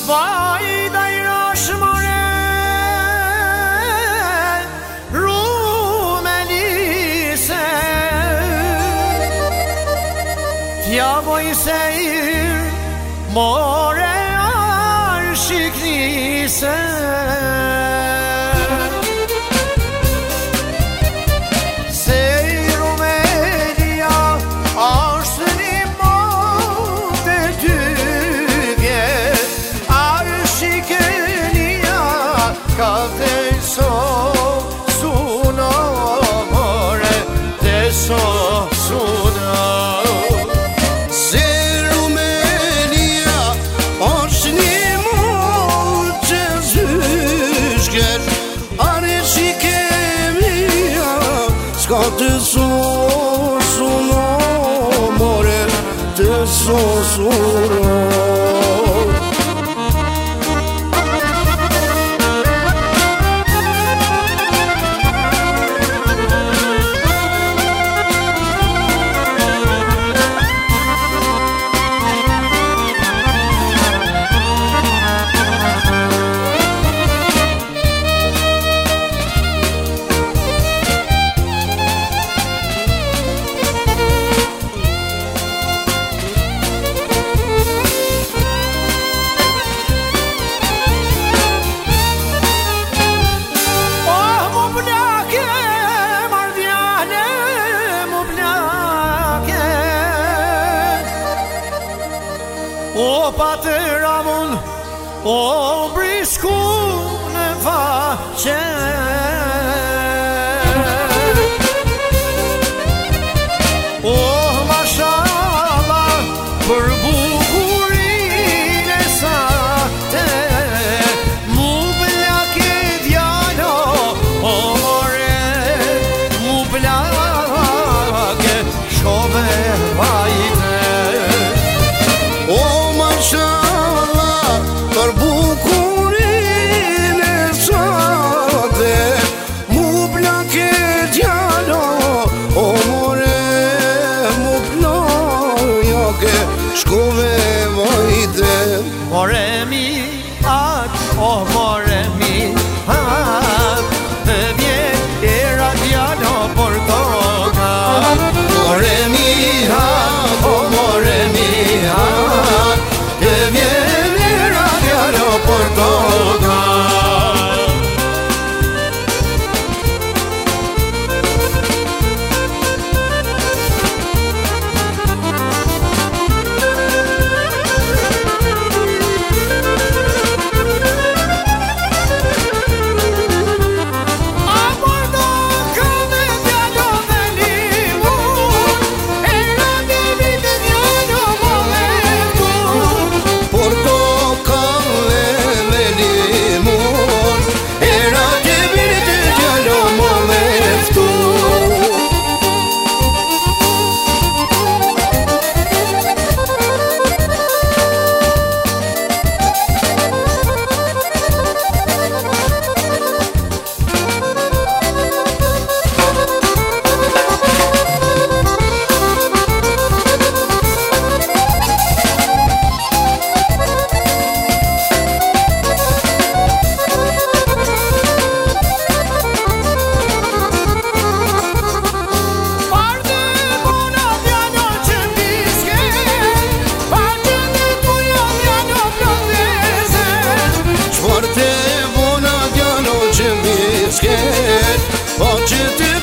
Vajda I rashmore Rumelise Tja voj se ir More arshiknise Ska të suno, more, të suno O patëramon, o brisku në faqe O mashallah për bukurin e sate Mu blake djalo, o more Mu blake shove vajte Për bukurin e sate Mu blake djalo O more mu blake Shkove vajte More mi at, oh more mi at Të vjen era djalo për toka More mi at, oh more mi at Të vjen era djalo për toka Po që ti